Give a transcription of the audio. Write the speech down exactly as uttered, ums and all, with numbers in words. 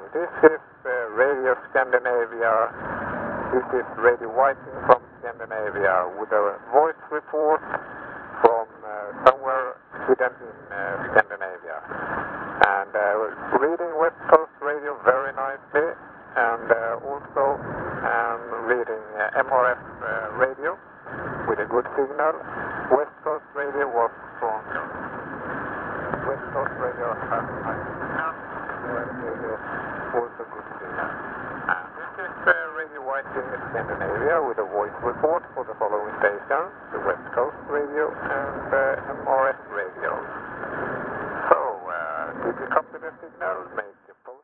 this is uh, Radio Scandinavia. This is Radio Whiting from Scandinavia with a voice report from uh, somewhere hidden in uh, Scandinavia. And uh, reading West Coast Radio very nicely, and uh, also um, reading uh, M R F uh, radio with a good signal. West Coast Radio was from West Coast Radio has nice signal. West Radio also good signal. And this is uh, Radio Whiting in Scandinavia with a voice report for the following stations.